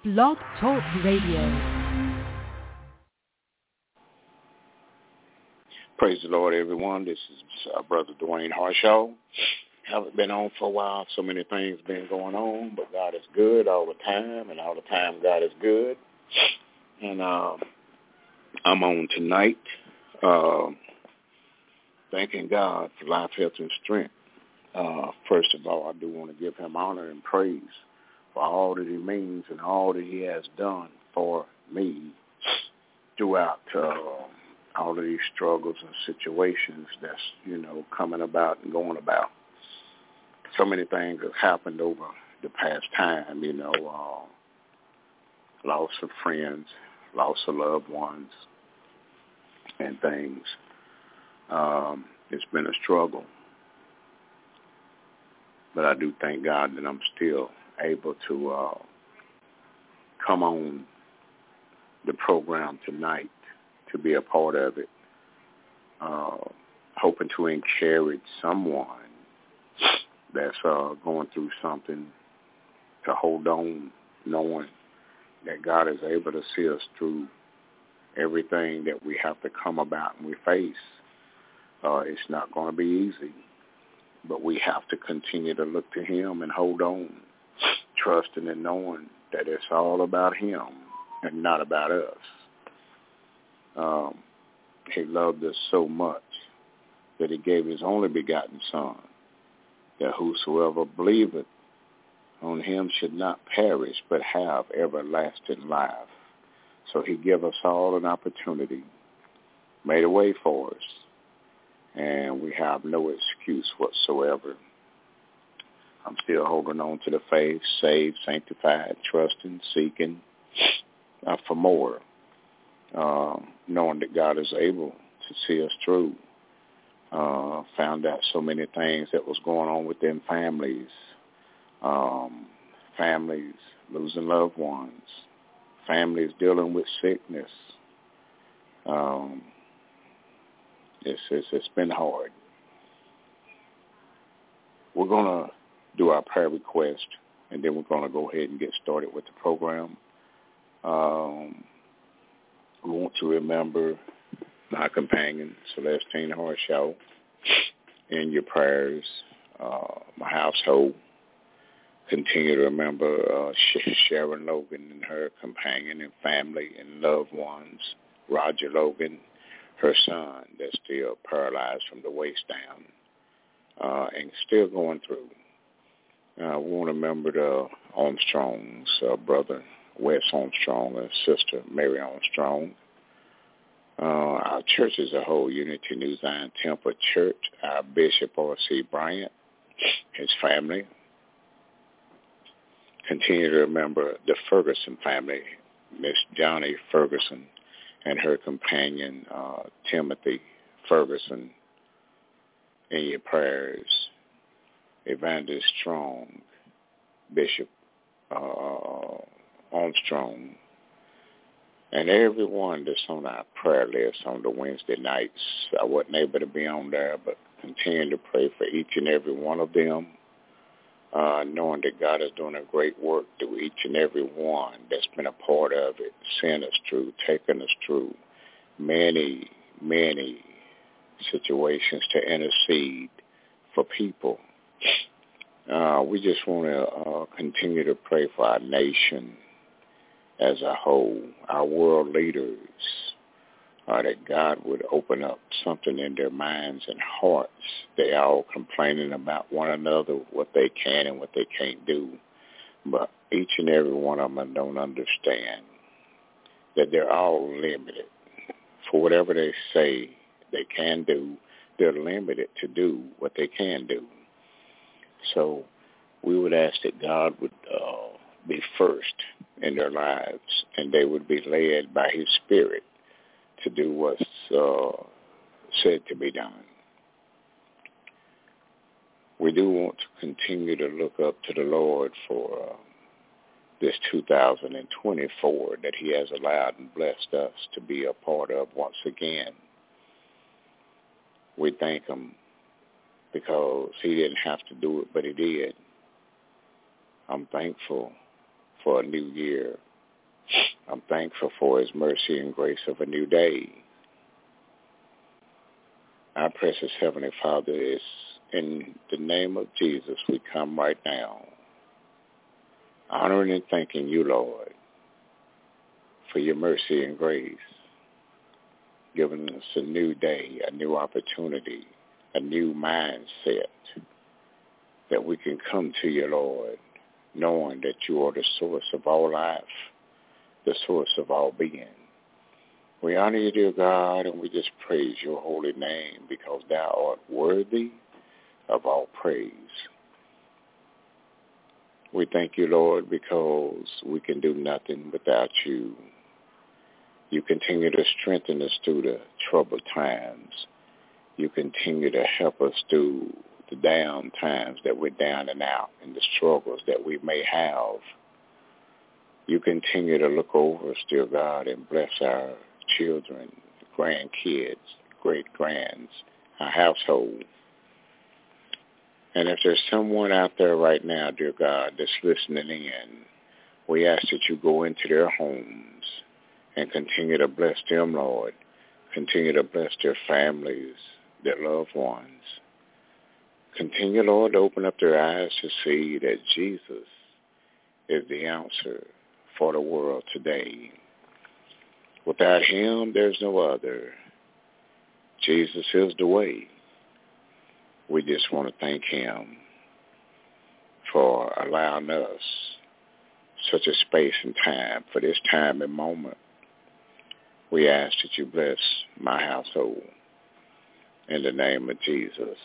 Blog Talk Radio. Praise the Lord, everyone. This is Brother Dwayne Harshaw. Haven't been on for a while. So many things been going on, but God is good all the time, and all the time God is good. And I'm on tonight, thanking God for life, health, and strength. First of all, I do want to give him honor and praise for all that he means and all that he has done for me throughout all of these struggles and situations that's, coming about and going about. So many things have happened over the past time, loss of friends, loss of loved ones, and things. It's been a struggle. But I do thank God that I'm still able to come on the program tonight to be a part of it, hoping to encourage someone that's going through something to hold on, knowing that God is able to see us through everything that we have to come about and we face. It's not going to be easy, but we have to continue to look to him and hold on, trusting and knowing that it's all about him and not about us. He loved us so much that he gave his only begotten Son, that whosoever believeth on him should not perish but have everlasting life. So he gave us all an opportunity, made a way for us, and we have no excuse whatsoever. I'm still holding on to the faith, saved, sanctified, trusting, seeking for more, knowing that God is able to see us through. Found out so many things that was going on within families, families losing loved ones, families dealing with sickness. It's been hard. We're going to do our prayer request, and then we're going to go ahead and get started with the program. We want to remember my companion, Celestine Harshaw, in your prayers, my household. Continue to remember Sharon Logan and her companion and family and loved ones, Roger Logan, her son that's still paralyzed from the waist down and still going through. We want to remember the Armstrongs, brother Wes Armstrong and sister Mary Armstrong. Our church as a whole, Unity New Zion Temple Church, our Bishop R.C. Bryant, his family. Continue to remember the Ferguson family, Miss Johnny Ferguson and her companion, Timothy Ferguson, in your prayers. Evangelist Strong, Bishop Armstrong, and everyone that's on our prayer list on the Wednesday nights. I wasn't able to be on there, but continue to pray for each and every one of them, knowing that God is doing a great work through each and every one that's been a part of it, seeing us through, taking us through many, many situations to intercede for people. We just want to continue to pray for our nation as a whole, our world leaders, that God would open up something in their minds and hearts. They all complaining about one another, what they can and what they can't do. But each and every one of them don't understand that they're all limited. For whatever they say they can do, they're limited to do what they can do. So we would ask that God would be first in their lives, and they would be led by his Spirit to do what's said to be done. We do want to continue to look up to the Lord for this 2024 that he has allowed and blessed us to be a part of once again. We thank him because he didn't have to do it, but he did. I'm thankful for a new year, I'm thankful for his mercy and grace of a new day. Our precious Heavenly Father, is in the name of Jesus we come right now, honoring and thanking you, Lord, for your mercy and grace, giving us a new day, a new opportunity, a new mindset, that we can come to you, Lord, knowing that you are the source of all life, the source of all being. We honor you, dear God, and we just praise your holy name because thou art worthy of all praise. We thank you, Lord, because we can do nothing without you. You continue to strengthen us through the troubled times. You continue to help us through the down times that we're down and out and the struggles that we may have. You continue to look over us, dear God, and bless our children, grandkids, great-grands, our household. And if there's someone out there right now, dear God, that's listening in, we ask that you go into their homes and continue to bless them, Lord. Continue to bless their families, their loved ones. Continue, Lord, to open up their eyes to see that Jesus is the answer for the world today. Without him, there's no other. Jesus is the way. We just want to thank him for allowing us such a space and time for this time and moment. We ask that you bless my household in the name of Jesus.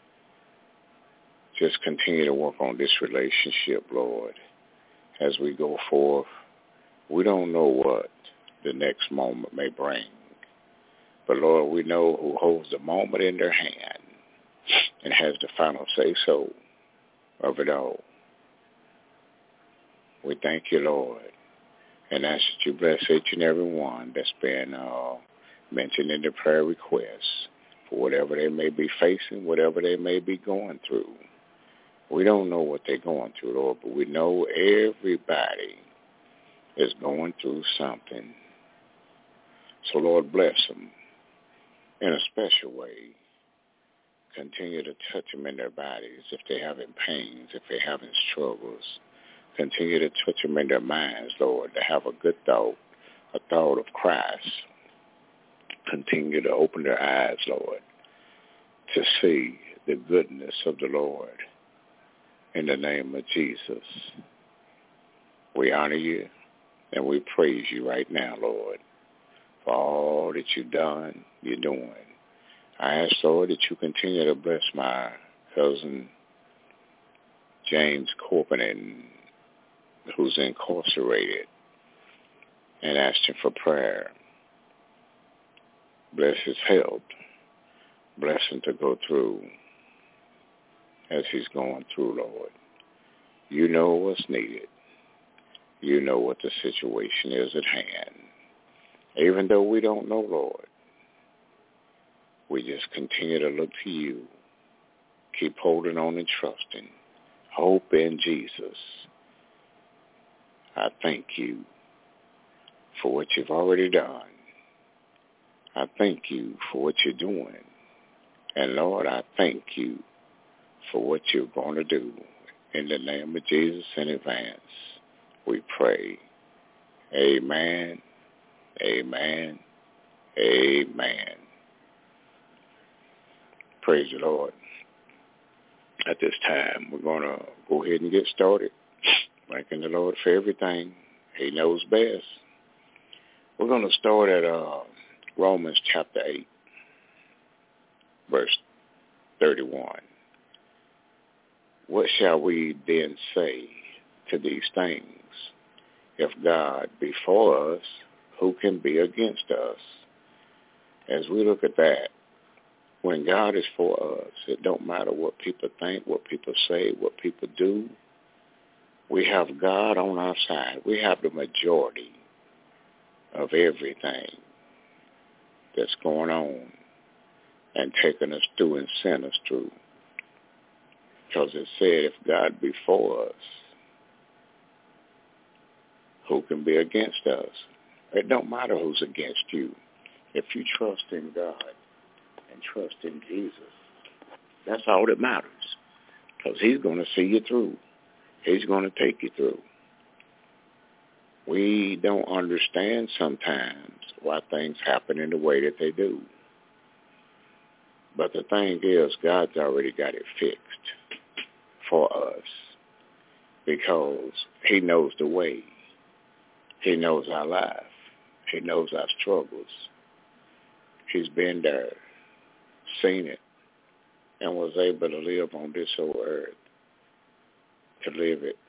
Just continue to work on this relationship, Lord, as we go forth. We don't know what the next moment may bring. But, Lord, we know who holds the moment in their hand and has the final say-so of it all. We thank you, Lord, and ask that you bless each and every one that's been mentioned in the prayer requests for whatever they may be facing, whatever they may be going through. We don't know what they're going through, Lord, but we know everybody is going through something. So, Lord, bless them in a special way. Continue to touch them in their bodies if they're having pains, if they're having struggles. Continue to touch them in their minds, Lord, to have a good thought, a thought of Christ. Continue to open their eyes, Lord, to see the goodness of the Lord in the name of Jesus. We honor you and we praise you right now, Lord, for all that you've done, you're doing. I ask, Lord, that you continue to bless my cousin James Corbin, who's incarcerated, and ask him for prayer. Bless his health. Bless him to go through as he's going through, Lord. You know what's needed. You know what the situation is at hand. Even though we don't know, Lord, we just continue to look to you. Keep holding on and trusting. Hope in Jesus. I thank you for what you've already done. I thank you for what you're doing. And Lord, I thank you for what you're going to do. In the name of Jesus in advance, we pray. Amen, amen, amen. Praise the Lord. At this time, we're going to go ahead and get started. Thanking the Lord for everything. He knows best. We're going to start at Romans chapter 8, verse 31. What shall we then say to these things? If God be for us, who can be against us? As we look at that, when God is for us, it don't matter what people think, what people say, what people do. We have God on our side. We have the majority of everything that's going on and taking us through and sent us through. Because it said, if God be for us, Who can be against us? It don't matter who's against you. If you trust in God and trust in Jesus, that's all that matters. Because he's going to see you through. He's going to take you through. We don't understand sometimes why things happen in the way that they do. But the thing is, God's already got it fixed for us because he knows the way. He knows our life. He knows our struggles. He's been there, seen it, and was able to live on this whole earth, to live it.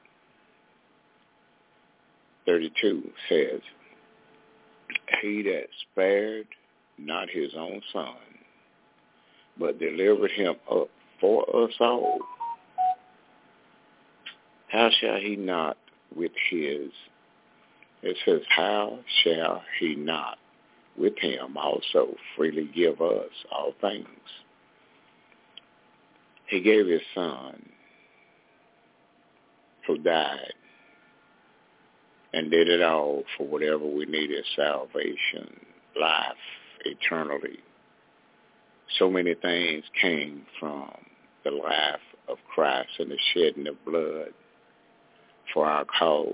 32 says, he that spared not his own son, but delivered him up for us all, how shall he not with his, it says, how shall he not with him also freely give us all things? He gave his son who died and did it all for whatever we needed, salvation, life, eternity. So many things came from the life of Christ and the shedding of blood for our cause.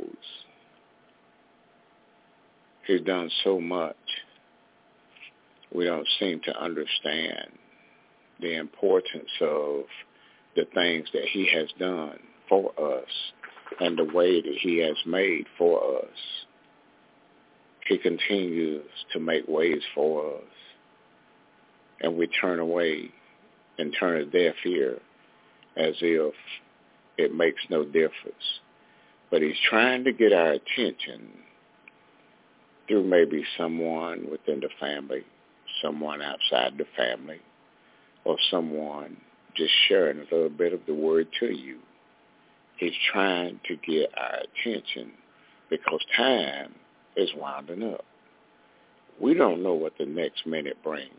He's done so much. We don't seem to understand the importance of the things that he has done for us and the way that he has made for us. He continues to make ways for us. And we turn away and turn a deaf ear as if it makes no difference. But he's trying to get our attention through maybe someone within the family, someone outside the family, or someone just sharing a little bit of the word to you. He's trying to get our attention because time is winding up. We don't know what the next minute brings.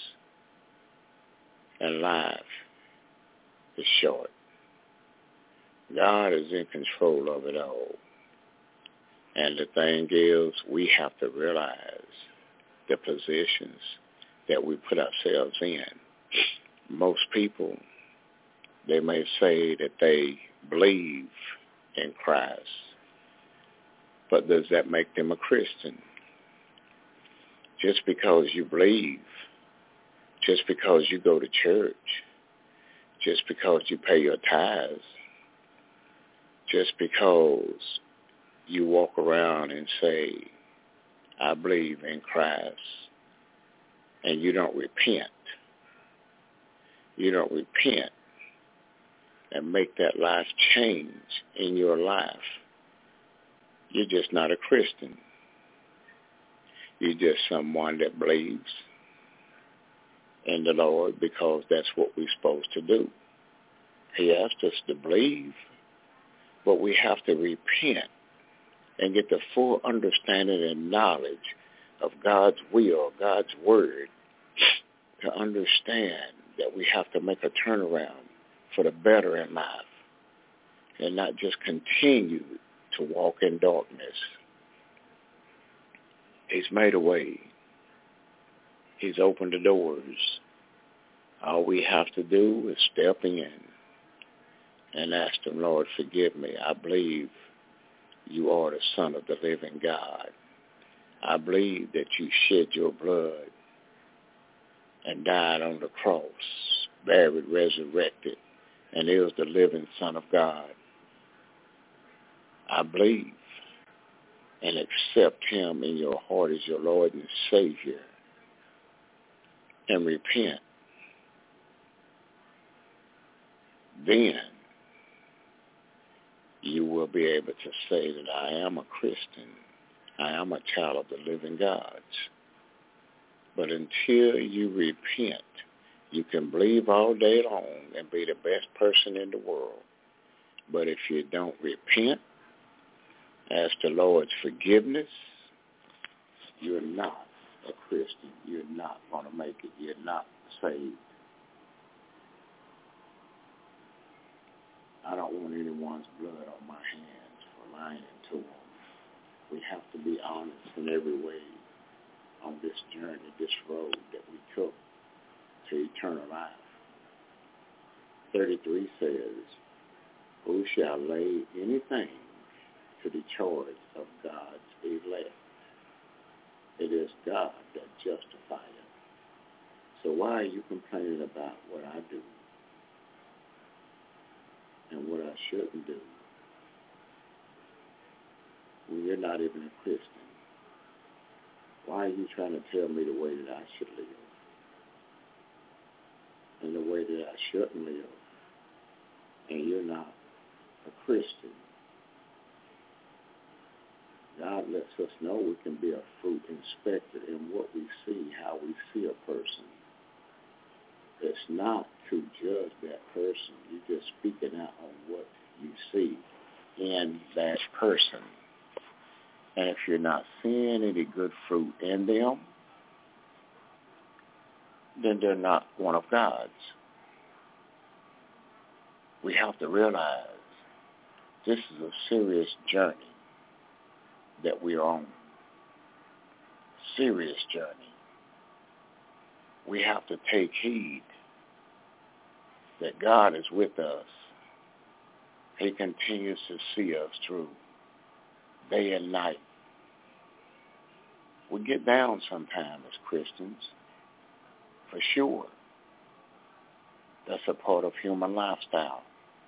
And life is short. God is in control of it all. And the thing is, we have to realize the positions that we put ourselves in. Most people, they may say that they believe in Christ, but does that make them a Christian? Just because you believe, just because you go to church, just because you pay your tithes, just because you walk around and say, I believe in Christ, and you don't repent. You don't repent and make that life change in your life. You're just not a Christian. You're just someone that believes in the Lord because that's what we're supposed to do. He asked us to believe, but we have to repent and get the full understanding and knowledge of God's will, God's word, to understand that we have to make a turnaround for the better in life and not just continue to walk in darkness. He's made a way. He's opened the doors. All we have to do is step in and ask him, Lord, forgive me. I believe you are the Son of the living God. I believe that you shed your blood and died on the cross, buried, resurrected, and is the living Son of God. I believe and accept him in your heart as your Lord and Savior and repent. Then you will be able to say that I am a Christian. I am a child of the living God. But until you repent, you can believe all day long and be the best person in the world. But if you don't repent, ask the Lord's forgiveness, you're not a Christian. You're not going to make it. You're not saved. I don't want anyone's blood on my hands for lying to them. we have to be honest in every way on this journey, this road that we took to eternal life. 33 says, who shall lay anything to the charge of God's elect? It is God that justifieth. So why are you complaining about what I do and what I shouldn't do when you're not even a Christian? Why are you trying to tell me the way that I should live and the way that I shouldn't live, and you're not a Christian? God lets us know we can be a fruit inspector in what we see, how we see a person. It's not to judge that person. You're just speaking out on what you see in that person. And if you're not seeing any good fruit in them, then they're not one of God's. We have to realize this is a serious journey that we are on. Serious journey. We have to take heed that God is with us. He continues to see us through day and night. We get down sometimes as Christians, for sure. That's a part of human lifestyle.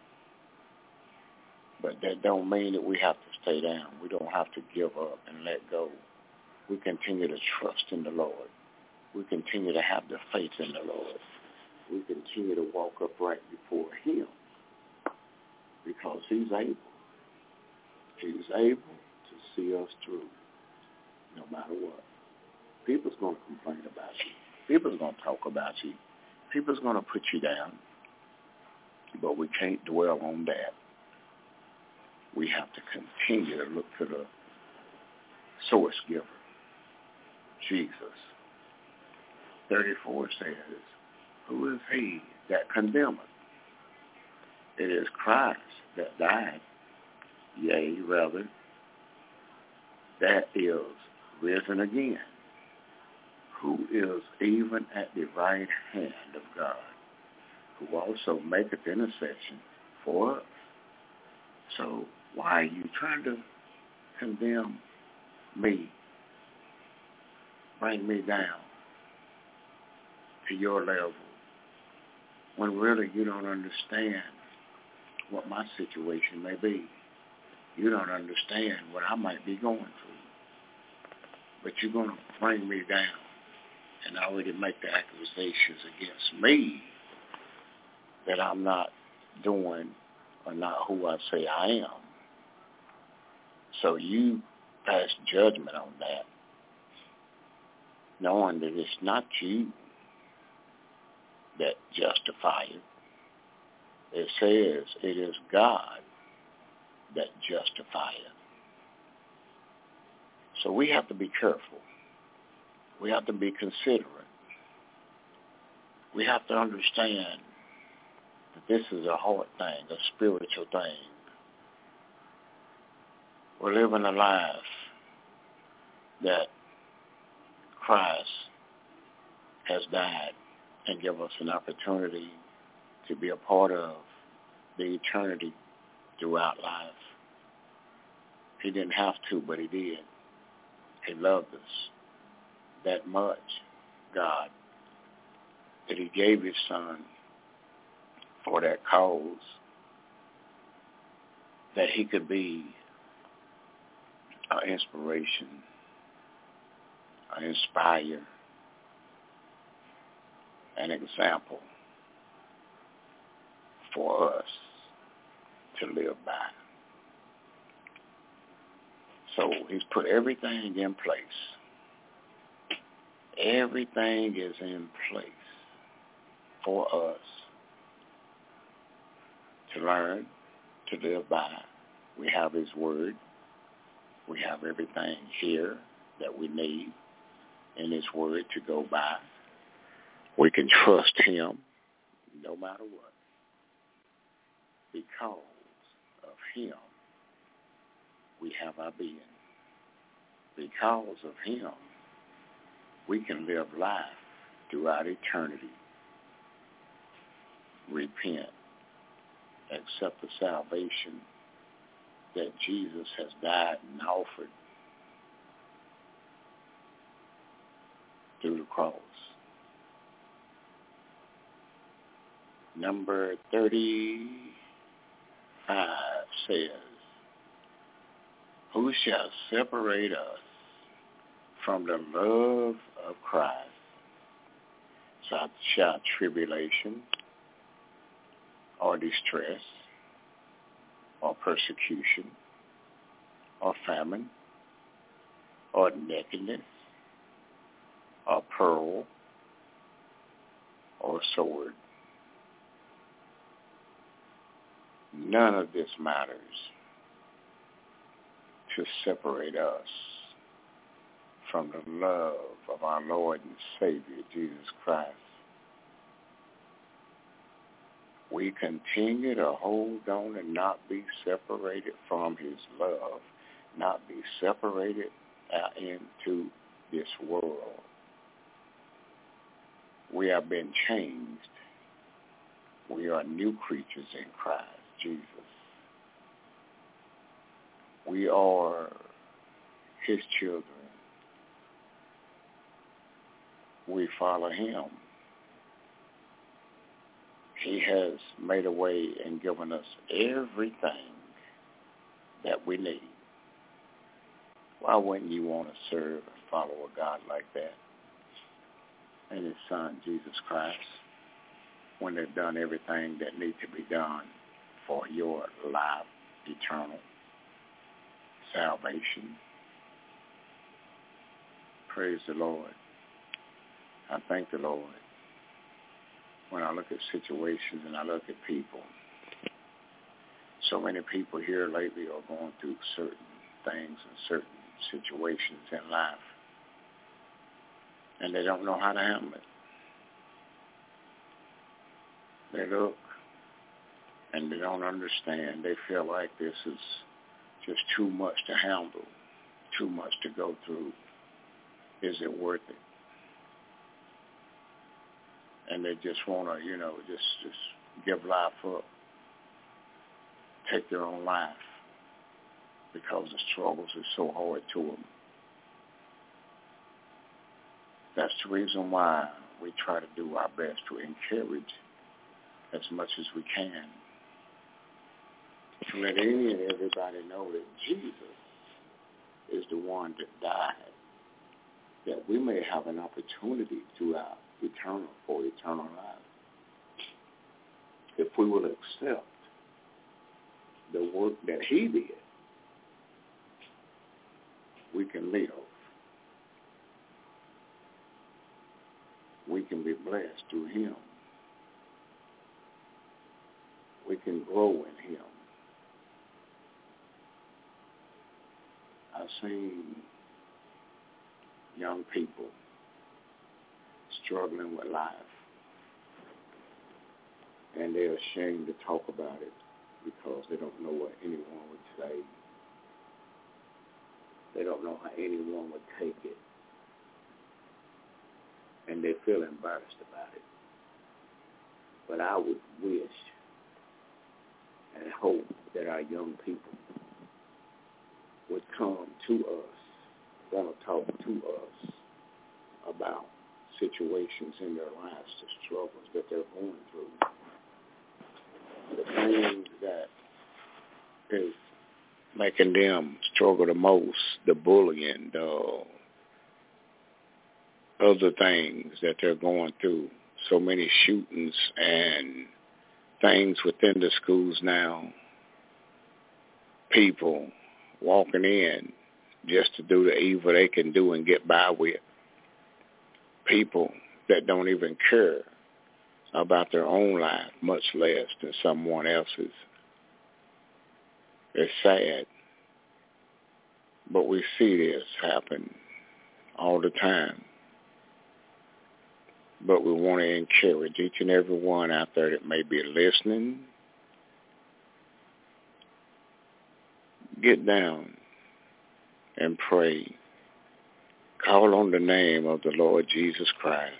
But that don't mean that we have to stay down. We don't have to give up and let go. We continue to trust in the Lord. We continue to have the faith in the Lord. We continue to walk upright before Him because He's able. He's able to see us through no matter what. People's going to complain about you. People's going to talk about you. People's going to put you down. But we can't dwell on that. We have to continue to look to the source giver, Jesus. 34 says, who is he that condemneth? It is Christ that died, yea, rather, that is risen again, who is even at the right hand of God, who also maketh intercession for us. So why are you trying to condemn me, bring me down to your level, when really you don't understand what my situation may be? You don't understand what I might be going through. But you're going to bring me down and already make the accusations against me that I'm not doing or not who I say I am. So you pass judgment on that, knowing that it's not you that justifieth. It says it is God that justifieth. So we have to be careful. We have to be considerate. We have to understand that this is a hard thing, a spiritual thing. We're living a life that Christ has died and give us an opportunity to be a part of the eternity throughout life. He didn't have to, but He did. He loved us that much, God, that He gave His Son for that cause, that He could be an inspiration, an inspire, an example for us to live by. So He's put everything in place. Everything is in place for us to learn, to live by. We have His Word. We have everything here that we need in His Word to go by. We can trust Him no matter what. Because of Him, we have our being. because of him, we can live life throughout eternity. Repent. Accept the salvation that Jesus has died and offered through the cross. Number 35 says, who shall separate us from the love of Christ? Shall tribulation, or distress, or persecution, or famine, or nakedness, or peril, or sword? None of this matters to separate us from the love of our Lord and Savior, Jesus Christ. We continue to hold on and not be separated from his love, not be separated out into this world. We have been changed. We are new creatures in Christ Jesus. We are his children. We follow him. He has made a way and given us everything that we need. Why wouldn't you want to serve and follow a God like that? And his son, Jesus Christ, when they've done everything that needs to be done for your life, eternal salvation. Praise the Lord. I thank the Lord. When I look at situations and I look at people, so many people here lately are going through certain things and certain situations in life, and they don't know how to handle it. They look and they don't understand. They feel like this is just too much to handle, too much to go through. Is it worth it? And they just want to, just give life up, take their own life because the struggles are so hard to them. That's the reason why we try to do our best to encourage as much as we can, to let any and everybody know that Jesus is the one that died, that we may have an opportunity throughout eternal life. If we will accept the work that he did, we can live. We can be blessed through him. We can grow in him. I've seen young people struggling with life, and they're ashamed to talk about it because they don't know what anyone would say. They don't know how anyone would take it, and they feel embarrassed about it. But I would wish and hope that our young people would come to us, want to talk to us about situations in their lives, the struggles that they're going through, the things that is making them struggle the most, the bullying, the other things that they're going through, so many shootings and things within the schools now, people walking in just to do the evil they can do and get by with. People that don't even care about their own life, much less than someone else's. It's sad, but we see this happen all the time. But we want to encourage each and every one out there that may be listening. Get down and pray Call on the name of the Lord Jesus Christ.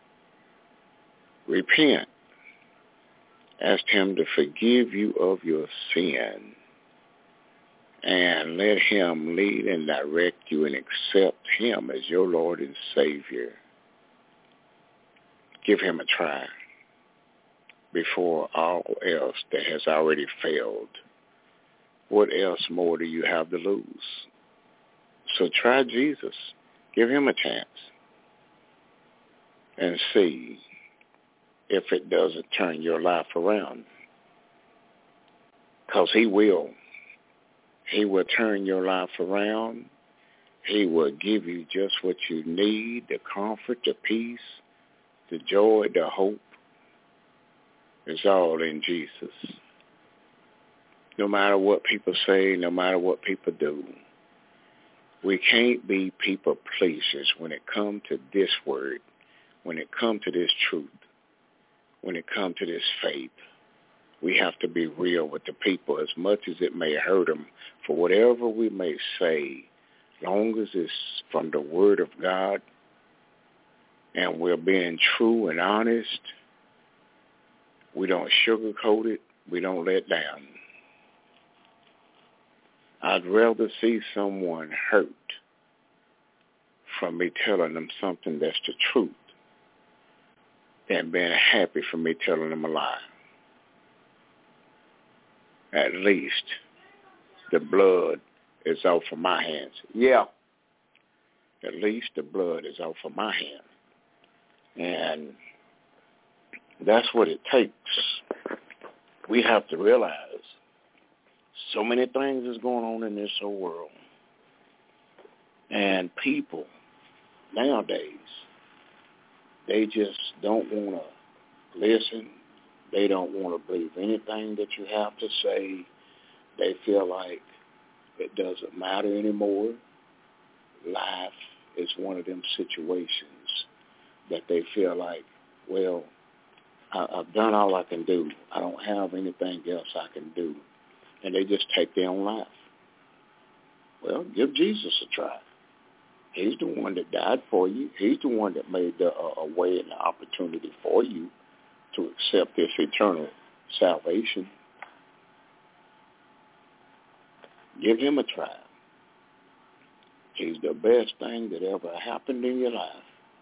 Repent. Ask him to forgive you of your sin. And let him lead and direct you and accept him as your Lord and Savior. Give him a try before all else that has already failed. What else more do you have to lose? So try Jesus. Give him a chance and see if it doesn't turn your life around. Because he will. He will turn your life around. He will give you just what you need, the comfort, the peace, the joy, the hope. It's all in Jesus. No matter what people say, no matter what people do, we can't be people pleasers when it comes to this word, when it comes to this truth, when it comes to this faith. We have to be real with the people as much as it may hurt them for whatever we may say, long as it's from the word of God and we're being true and honest. We don't sugarcoat it. We don't let down. I'd rather see someone hurt from me telling them something that's the truth than being happy for me telling them a lie. At least the blood is off of my hands. Yeah. At least the blood is off of my hands. And that's what it takes. We have to realize so many things is going on in this whole world. And people nowadays, they just don't want to listen. They don't want to believe anything that you have to say. They feel like it doesn't matter anymore. Life is one of them situations that they feel like, well, I've done all I can do. I don't have anything else I can do. And they just take their own life. Well, give Jesus a try. He's the one that died for you. He's the one that made a way and an opportunity for you to accept this eternal salvation. Give him a try. He's the best thing that ever happened in your life.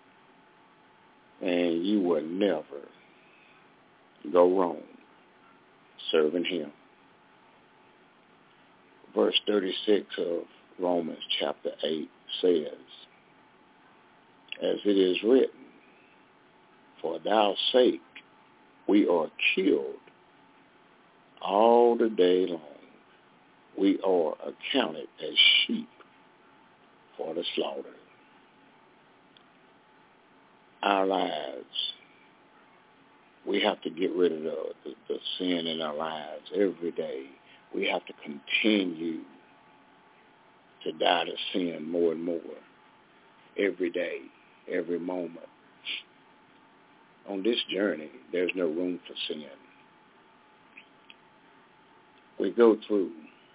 And you will never go wrong serving him. Verse 36 of Romans chapter 8 says, as it is written, for thy sake we are killed all the day long. We are accounted as sheep for the slaughter. Our lives, we have to get rid of the sin in our lives every day. We have to continue to die to sin more and more every day, every moment. On this journey, there's no room for sin. We go through,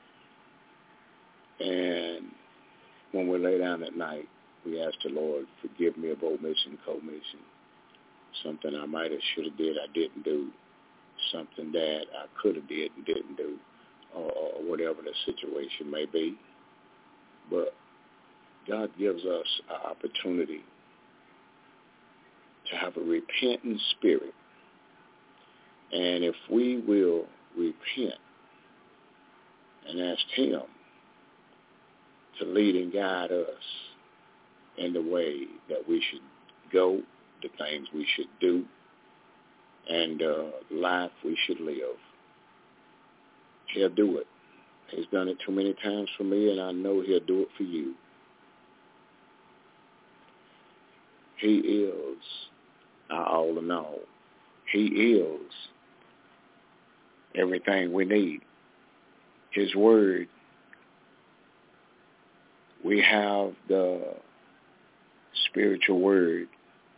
and when we lay down at night, we ask the Lord, forgive me of omission, commission, something I might have, should have did, I didn't do, something that I could have did and didn't do, or whatever the situation may be. But God gives us an opportunity to have a repentant spirit. And if we will repent and ask him to lead and guide us in the way that we should go, the things we should do, and life we should live, he'll do it. He's done it too many times for me, and I know he'll do it for you. He is our all in all. He is everything we need. His word, we have the spiritual word.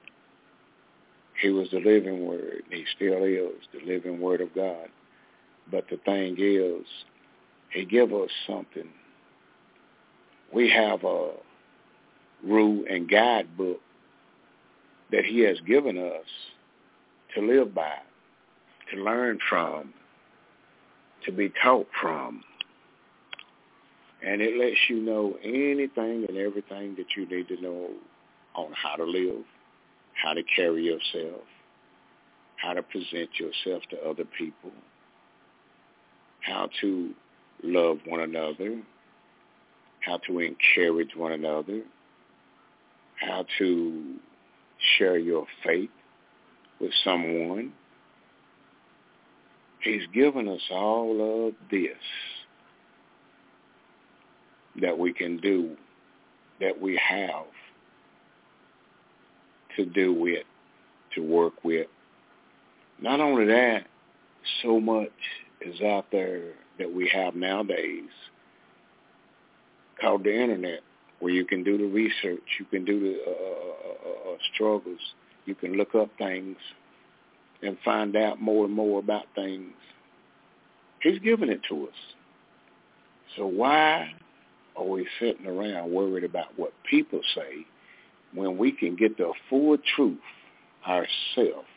He was the living word. He still is the living word of God. But the thing is, he give us something. We have a rule and guidebook that he has given us to live by, to learn from, to be taught from. And it lets you know anything and everything that you need to know on how to live, how to carry yourself, how to present yourself to other people, how to love one another, how to encourage one another, how to share your faith with someone. He's given us all of this that we can do, that we have to do with, to work with. Not only that, so much is out there that we have nowadays called the internet, where you can do the research, you can do the struggles, you can look up things and find out more and more about things. He's given it to us. So why are we sitting around worried about what people say when we can get the full truth ourselves?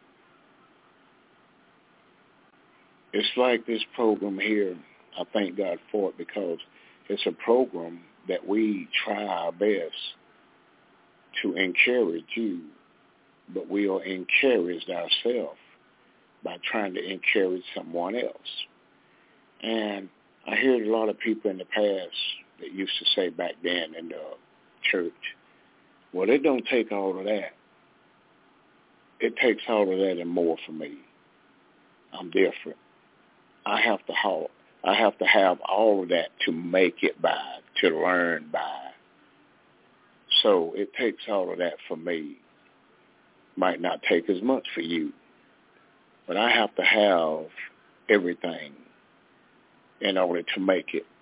It's like this program here, I thank God for it, because it's a program that we try our best to encourage you, but we are encouraged ourselves by trying to encourage someone else. And I heard a lot of people in the past that used to say back then in the church, well, it don't take all of that. It takes all of that and more for me. I'm different. I have to have all of that to make it by, to learn by. So it takes all of that for me. Might not take as much for you. But I have to have everything in order to make it.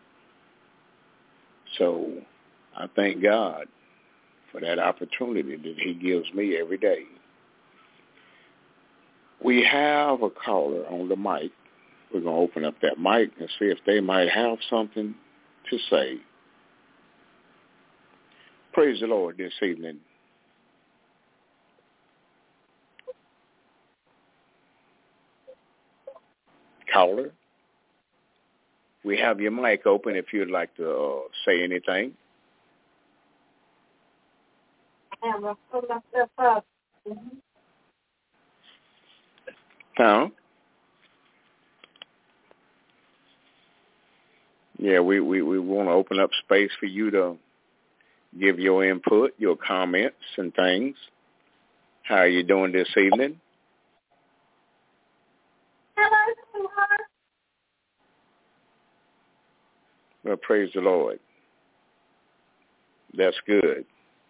So I thank God for that opportunity that he gives me every day. We have a caller on the mic. We're going to open up that mic and see if they might have something to say. Praise the Lord this evening. Caller, we have your mic open if you'd like to say anything. Huh? Yeah, we want to open up space for you to give your input, your comments and things. How are you doing this evening? Well, praise the Lord. That's good.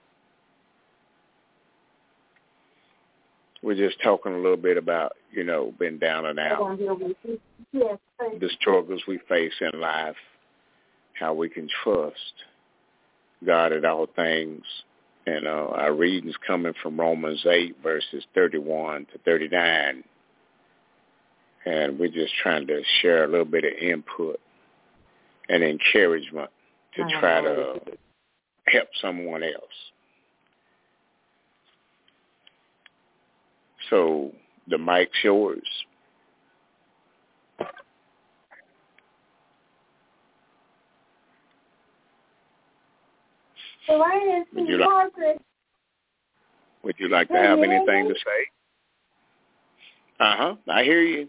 We're just talking a little bit about, being down and out, the struggles we face in life, how we can trust God at all things. And our reading's coming from Romans 8, verses 31 to 39. And we're just trying to share a little bit of input and encouragement to try to help someone else. So the mic's yours. Would you like to have anything to say? Uh-huh. I hear you.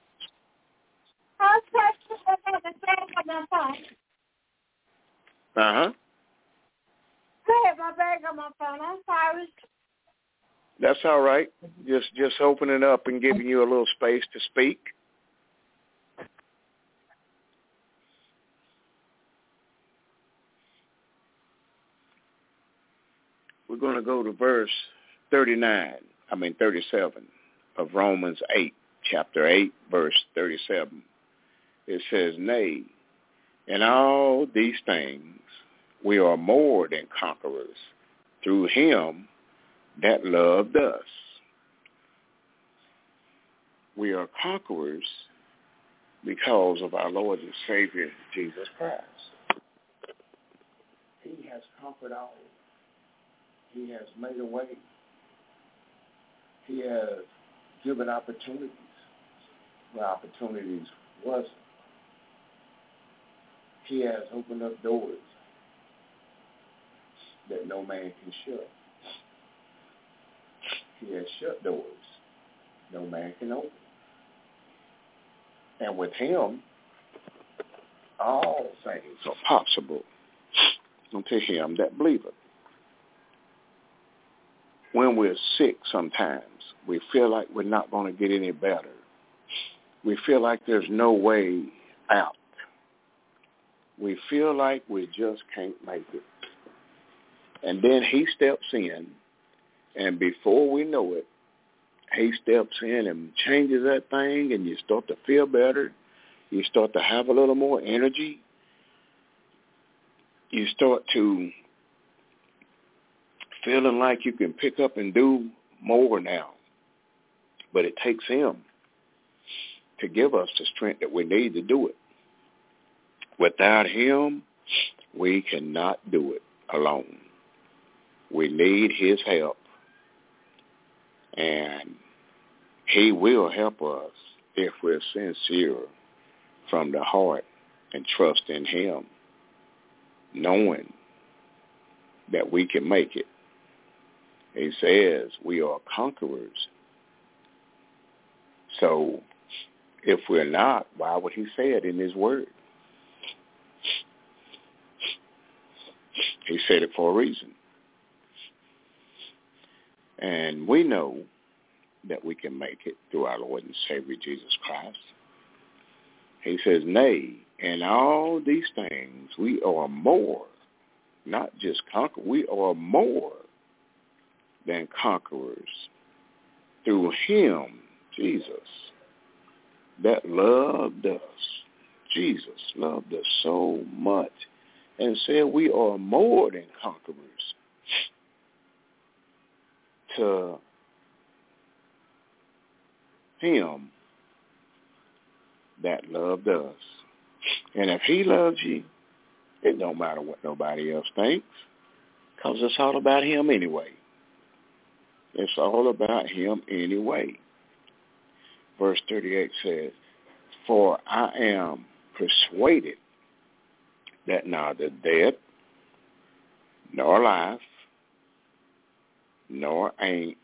Uh-huh. I had my bag on my phone. I'm sorry. That's all right. Just opening up and giving you a little space to speak. We're going to go to verse 37 of Romans 8, chapter 8, verse 37. It says, nay, in all these things we are more than conquerors through him that loved us. We are conquerors because of our Lord and Savior, Jesus Christ. He has conquered all. He has made a way. He has given opportunities where opportunities wasn't. He has opened up doors that no man can shut. He has shut doors no man can open. And with him, all things are possible unto him that believeth. When we're sick sometimes, we feel like we're not going to get any better. We feel like there's no way out. We feel like we just can't make it. And then he steps in, and before we know it, he steps in and changes that thing, and you start to feel better. You start to have a little more energy. You start to feeling like you can pick up and do more now. But it takes him to give us the strength that we need to do it. Without him, we cannot do it alone. We need his help. And he will help us if we're sincere from the heart and trust in him, knowing that we can make it. He says we are conquerors. So if we're not, why would he say it in his word? He said it for a reason. And we know that we can make it through our Lord and Savior Jesus Christ. He says, nay, in all these things we are more, not just conquerors, we are more than conquerors through him, Jesus, that loved us. Jesus loved us so much and said we are more than conquerors to him that loved us. And if he loves you, it don't matter what nobody else thinks, because it's all about him anyway. It's all about him anyway. Verse 38 says, for I am persuaded that neither death, nor life, nor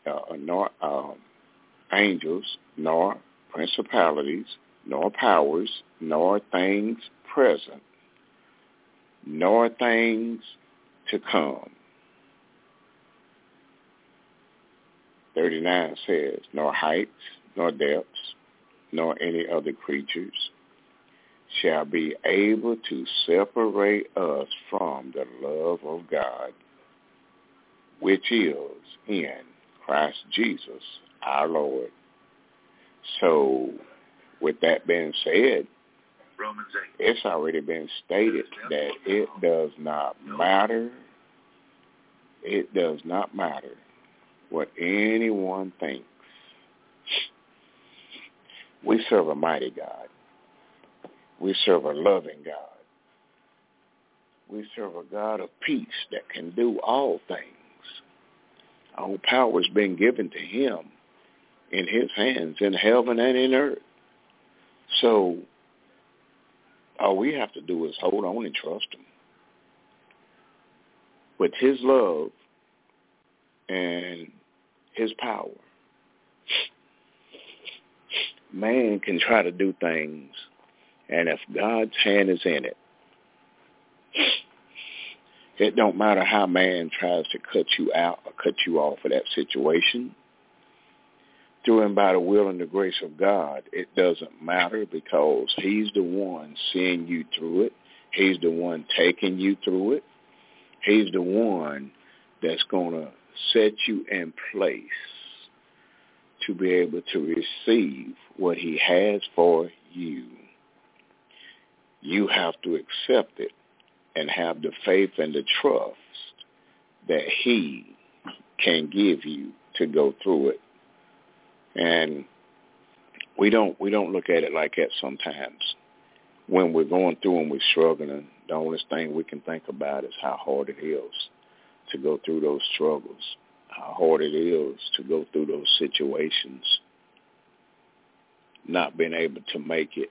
angels, nor principalities, nor powers, nor things present, nor things to come. 39 says, nor heights, nor depths, nor any other creatures shall be able to separate us from the love of God, which is in Christ Jesus our Lord. So, with that being said, Romans 8. It's already been stated that it does not matter. It does not matter what anyone thinks. We serve a mighty God. We serve a loving God. We serve a God of peace that can do all things. All power has been given to him in his hands in heaven and in earth. So all we have to do is hold on and trust him. With his love and his power, man can try to do things, and if God's hand is in it, it don't matter how man tries to cut you out or cut you off of that situation. Through and by the will and the grace of God, it doesn't matter, because he's the one seeing you through it. He's the one taking you through it. He's the one that's going to set you in place to be able to receive what he has for you. You have to accept it and have the faith and the trust that he can give you to go through it. And we don't look at it like that sometimes. When we're going through and we're struggling, the only thing we can think about is how hard it is. to go through those struggles, how hard it is to go through those situations, not being able to make it,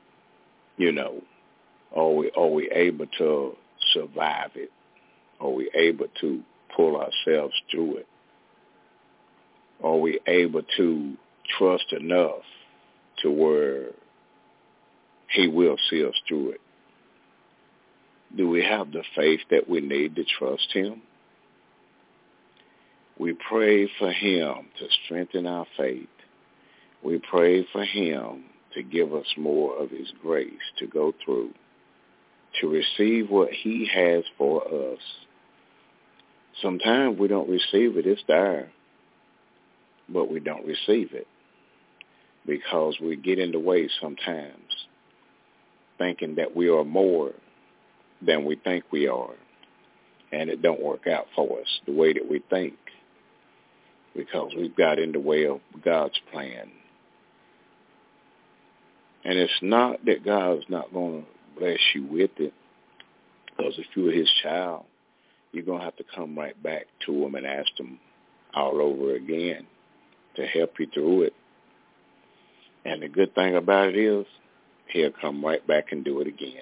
are we able to survive it? Are we able to pull ourselves through it? Are we able to trust enough to where he will see us through it? Do we have the faith that we need to trust him? We pray for him to strengthen our faith. We pray for him to give us more of his grace to go through, to receive what he has for us. Sometimes we don't receive it. It's there, but we don't receive it because we get in the way sometimes, thinking that we are more than we think we are, and it don't work out for us the way that we think because we've got in the way of God's plan. And it's not that God's not going to bless you with it, because if you're his child, you're going to have to come right back to him and ask him all over again to help you through it. And the good thing about it is he'll come right back and do it again.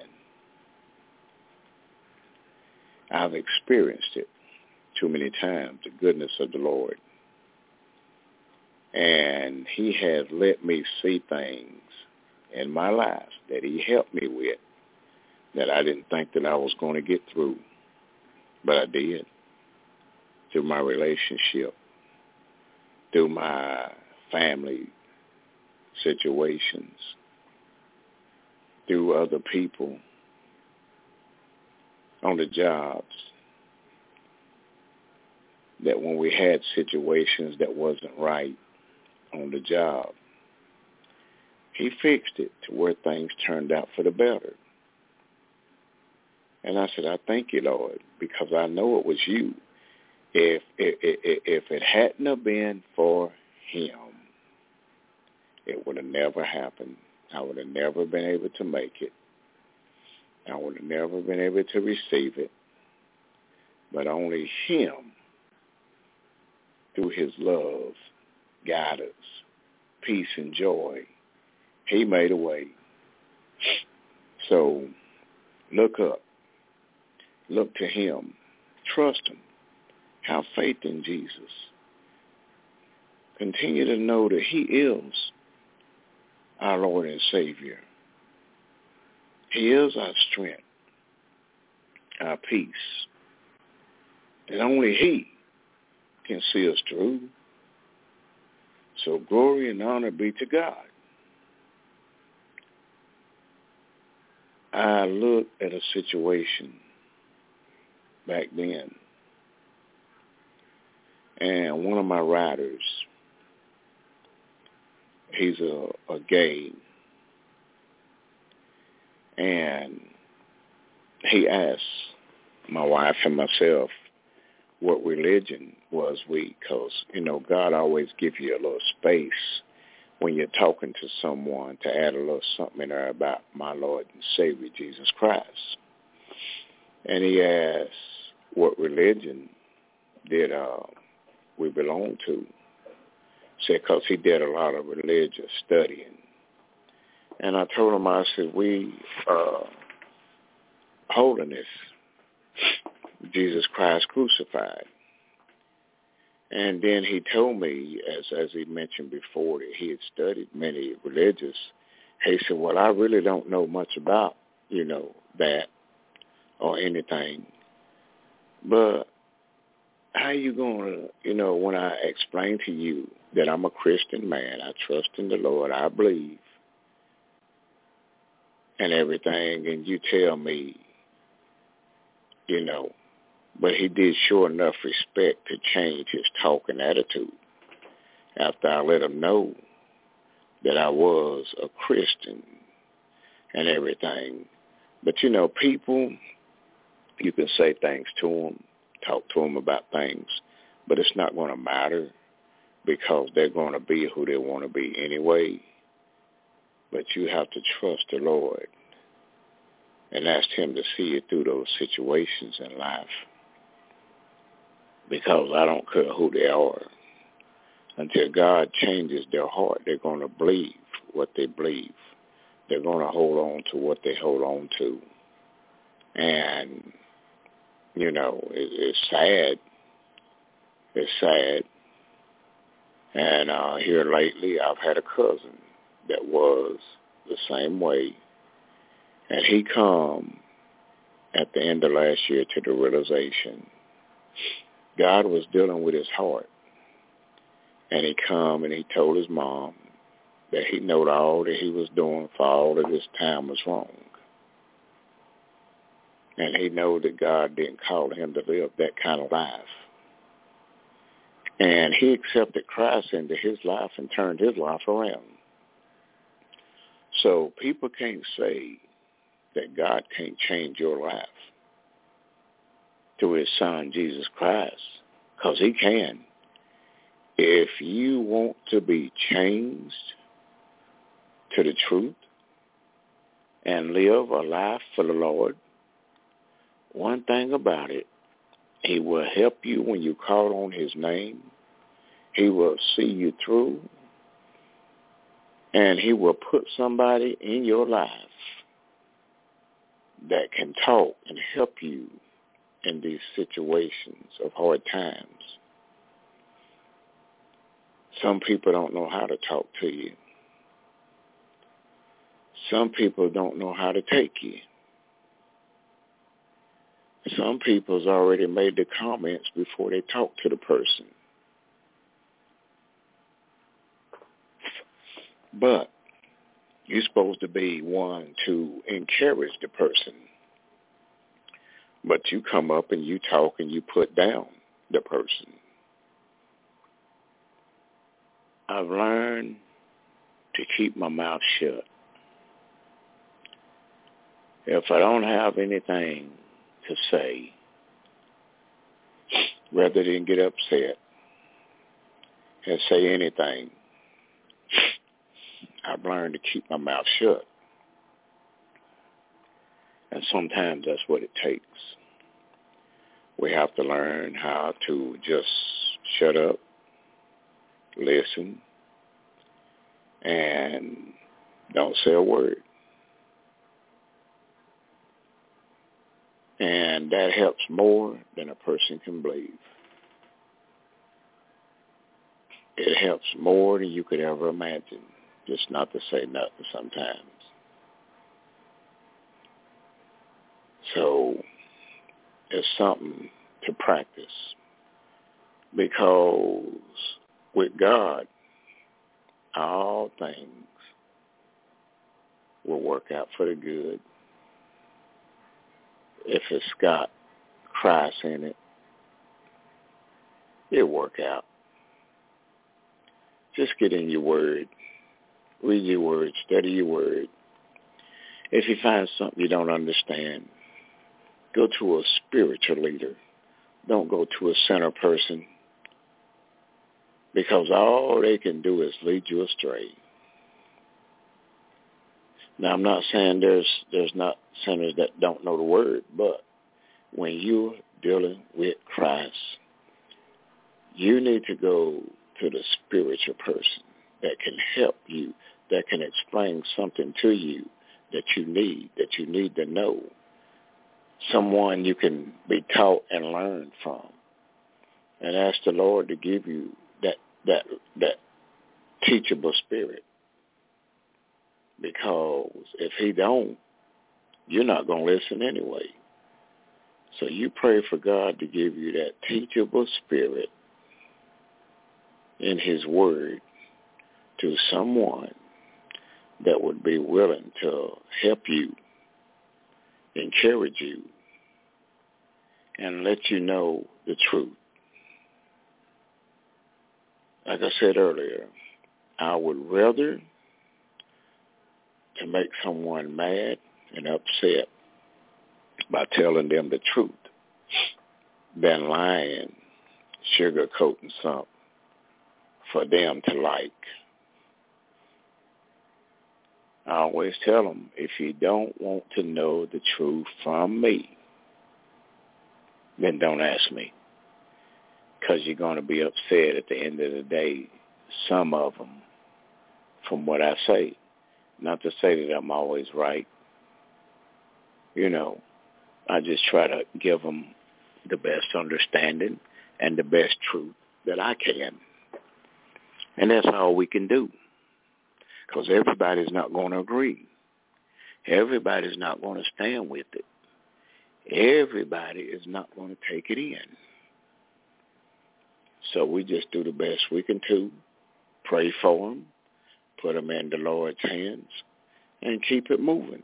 I've experienced it too many times, the goodness of the Lord. And he has let me see things in my life that he helped me with that I didn't think that I was going to get through. But I did, through my relationship, through my family situations, through other people, on the jobs, that when we had situations that wasn't right on the job, he fixed it to where things turned out for the better. And I said, I thank you, Lord, because I know it was you. If it hadn't have been for him, it would have never happened. I would have never been able to make it. I would have never been able to receive it. But only him, through his love, guidance, peace, and joy, he made a way. So look up. Look to him. Trust him. Have faith in Jesus. Continue to know that he is our Lord and Savior. He is our strength, our peace. And only he can see us through. So glory and honor be to God. I looked at a situation back then, and one of my riders, he's a gay, and he asked my wife and myself what religion was we, because, God always gives you a little space when you're talking to someone to add a little something in there about my Lord and Savior, Jesus Christ. And he asked what religion did we belong to. Said, because he did a lot of religious studying. And I told him, I said, we holiness, Jesus Christ crucified. And then he told me, as he mentioned before, that he had studied many religious. He said, well, I really don't know much about, that or anything. But how you going to, when I explain to you that I'm a Christian man, I trust in the Lord, I believe, and everything, and you tell me, but he did show enough respect to change his talk and attitude after I let him know that I was a Christian and everything. But, people, you can say things to them, talk to them about things, but it's not going to matter because they're going to be who they want to be anyway. But you have to trust the Lord and ask him to see you through those situations in life. because I don't care who they are. Until God changes their heart, they're going to believe what they believe. They're going to hold on to what they hold on to. And, it's sad. It's sad. And here lately, I've had a cousin that was the same way. And he come at the end of last year to the realization God was dealing with his heart. And he come and he told his mom that he knew all that he was doing for all of this time was wrong. And he knew that God didn't call him to live that kind of life. And he accepted Christ into his life and turned his life around. So people can't say that God can't change your life through his son, Jesus Christ, because he can. If you want to be changed to the truth and live a life for the Lord, one thing about it, he will help you when you call on his name. He will see you through. And he will put somebody in your life that can talk and help you in these situations of hard times. Some people don't know how to talk to you. Some people don't know how to take you. Some people's already made the comments before they talk to the person. But you're supposed to be one to encourage the person. But you come up and you talk and you put down the person. I've learned to keep my mouth shut. If I don't have anything to say, rather than get upset and say anything, I've learned to keep my mouth shut. And sometimes that's what it takes. We have to learn how to just shut up, listen, and don't say a word. And that helps more than a person can believe. It helps more than you could ever imagine, just not to say nothing sometimes. So it's something to practice, because with God, all things will work out for the good. If it's got Christ in it, it'll work out. Just get in your word. Read your word. Study your word. If you find something you don't understand, go to a spiritual leader. Don't go to a center person, because all they can do is lead you astray. Now, I'm not saying there's not sinners that don't know the word, but when you're dealing with Christ, you need to go to the spiritual person that can help you, that can explain something to you that you need to know. Someone you can be taught and learn from. And ask the Lord to give you that teachable spirit. Because if he don't, you're not going to listen anyway. So you pray for God to give you that teachable spirit in his word to someone that would be willing to help you, encourage you, and let you know the truth. Like I said earlier, I would rather to make someone mad and upset by telling them the truth than lying, sugarcoating something for them to like. I always tell them, if you don't want to know the truth from me, then don't ask me. because you're going to be upset at the end of the day, some of them, from what I say. Not to say that I'm always right. You know, I just try to give them the best understanding and the best truth that I can. And that's all we can do, because everybody's not going to agree. Everybody's not going to stand with it. Everybody is not going to take it in. So we just do the best we can do, pray for them, put them in the Lord's hands, and keep it moving.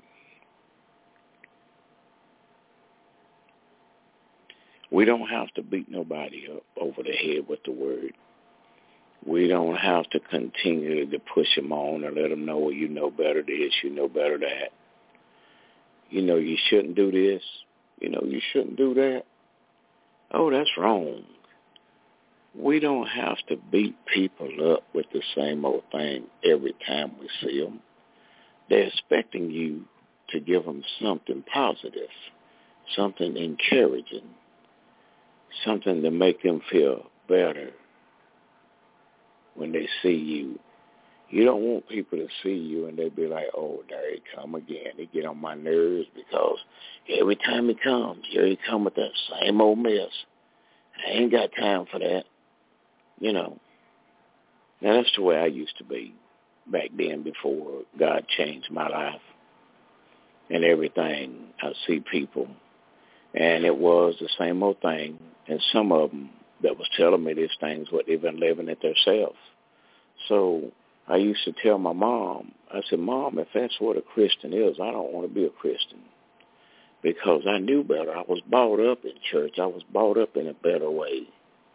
We don't have to beat nobody up over the head with the word. We don't have to continue to push them on and let them know, well, you know better this, you know better that. You know, you shouldn't do this. You know, you shouldn't do that. Oh, that's wrong. We don't have to beat people up with the same old thing every time we see them. They're expecting you to give them something positive, something encouraging, something to make them feel better when they see you. You don't want people to see you and they be like, oh, there he come again. He get on my nerves because every time he comes, here he come with that same old mess. I ain't got time for that. You know. Now, that's the way I used to be back then before God changed my life and everything. I see people, and it was the same old thing, and some of them that was telling me these things, what they've been living it themselves. So I used to tell my mom, I said, Mom, if that's what a Christian is, I don't want to be a Christian, because I knew better. I was brought up in church. I was brought up in a better way.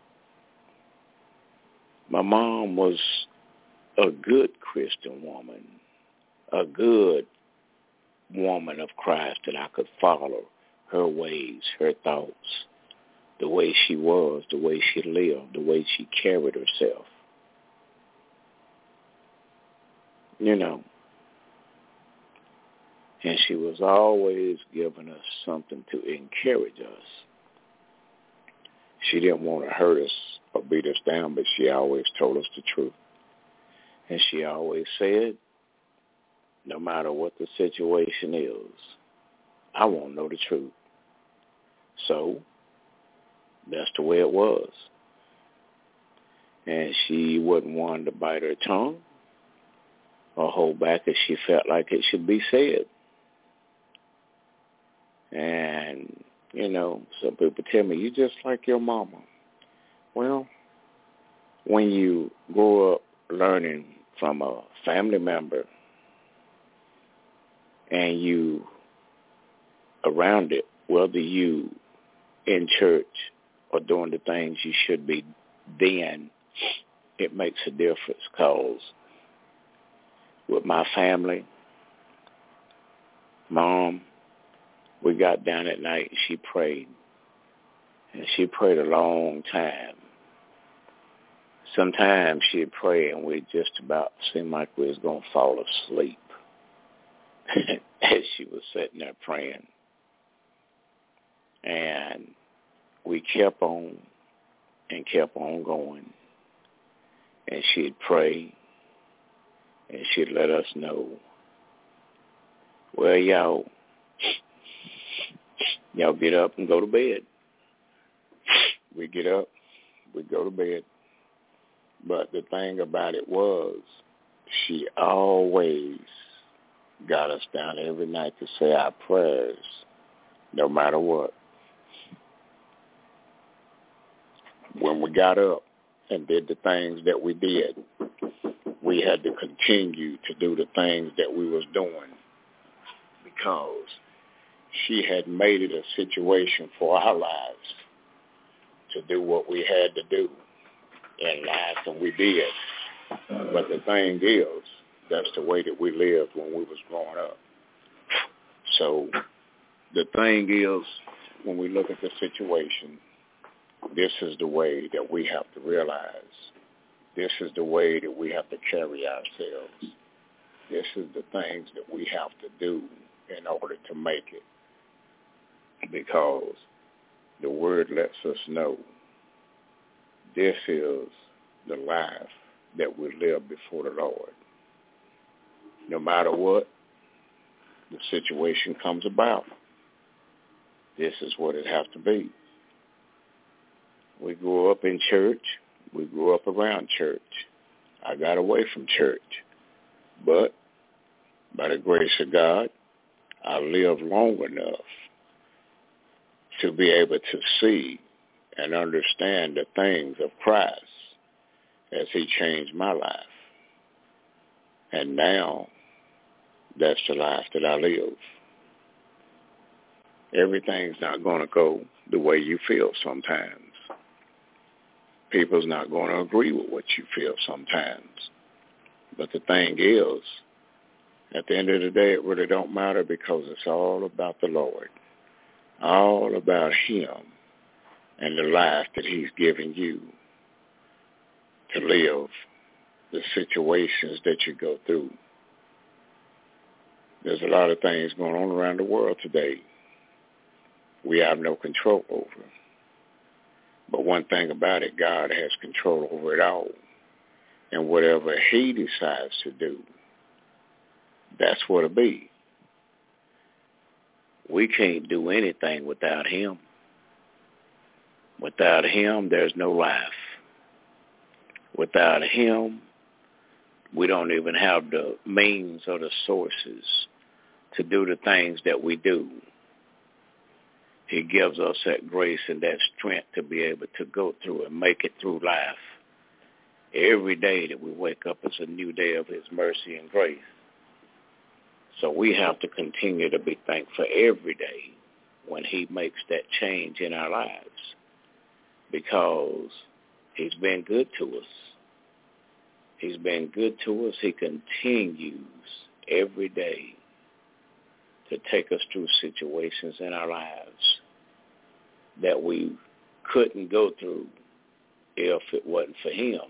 My mom was a good Christian woman, a good woman of Christ that I could follow her ways, her thoughts, the way she was, the way she lived, the way she carried herself. You know, and she was always giving us something to encourage us. She didn't want to hurt us or beat us down, but she always told us the truth. And she always said, no matter what the situation is, I want to know the truth. So that's the way it was. And she wasn't one to bite her tongue or hold back if she felt like it should be said. And, you know, some people tell me, you just like your mama. Well, when you grow up learning from a family member and you around it, whether you in church or doing the things you should be, then it makes a difference. Because with my family, Mom, we got down at night and she prayed. And she prayed a long time. Sometimes she'd pray and we just about seemed like we was going to fall asleep as she was sitting there praying. And we kept on and kept on going. And she'd pray and she'd let us know, well, y'all get up and go to bed. We get up, we go to bed. But the thing about it was, she always got us down every night to say our prayers, no matter what. When we got up and did the things that we did, we had to continue to do the things that we was doing, because she had made it a situation for our lives to do what we had to do in life, and we did. But the thing is, that's the way that we lived when we was growing up. So the thing is, when we look at the situation, this is the way that we have to realize. This is the way that we have to carry ourselves. This is the things that we have to do in order to make it. Because the word lets us know this is the life that we live before the Lord. No matter what the situation comes about, this is what it has to be. We grew up in church. We grew up around church. I got away from church. But by the grace of God, I lived long enough to be able to see and understand the things of Christ as he changed my life. And now, that's the life that I live. Everything's not going to go the way you feel sometimes. People's not going to agree with what you feel sometimes. But the thing is, at the end of the day, it really don't matter because it's all about the Lord. All about him and the life that he's given you to live, the situations that you go through. There's a lot of things going on around the world today we have no control over. But one thing about it, God has control over it all. And whatever he decides to do, that's what it'll be. We can't do anything without him. Without him, there's no life. Without him, we don't even have the means or the sources to do the things that we do. He gives us that grace and that strength to be able to go through and make it through life. Every day that we wake up is a new day of his mercy and grace. So we have to continue to be thankful every day when he makes that change in our lives, because he's been good to us. He's been good to us. He continues every day to take us through situations in our lives that we couldn't go through if it wasn't for him.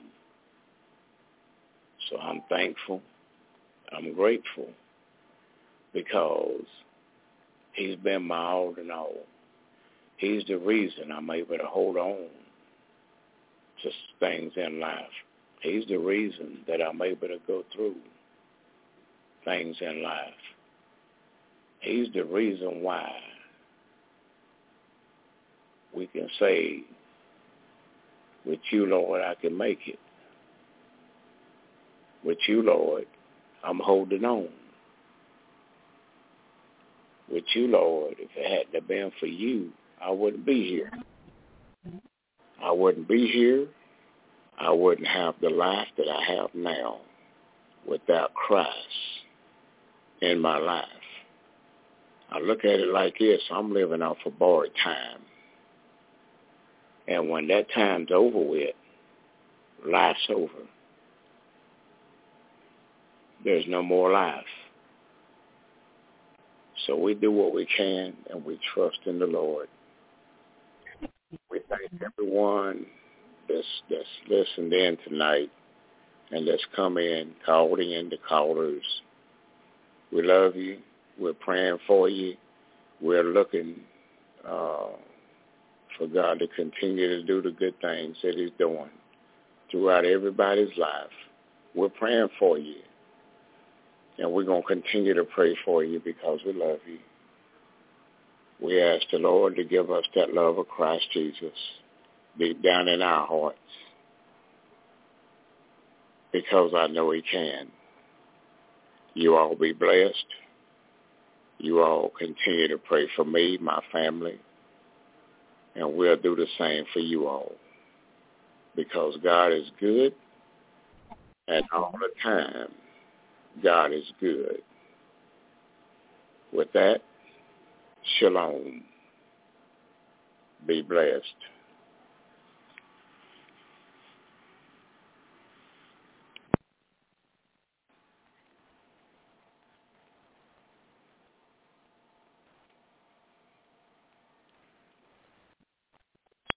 So I'm thankful. I'm grateful because he's been my all in all. He's the reason I'm able to hold on to things in life. He's the reason that I'm able to go through things in life. He's the reason why we can say, with you, Lord, I can make it. With you, Lord, I'm holding on. With you, Lord, if it hadn't have been for you, I wouldn't be here. I wouldn't be here. I wouldn't have the life that I have now without Christ in my life. I look at it like this. I'm living off of borrowed time. And when that time's over with, life's over. There's no more life. So we do what we can, and we trust in the Lord. We thank everyone that's listened in tonight and that's come in, called in, the callers. We love you. We're praying for you. We're looking for God to continue to do the good things that he's doing throughout everybody's life. We're praying for you. And we're going to continue to pray for you because we love you. We ask the Lord to give us that love of Christ Jesus deep down in our hearts, because I know he can. You all be blessed. You all continue to pray for me, my family, and we'll do the same for you all, because God is good, and all the time, God is good. With that, shalom. Be blessed.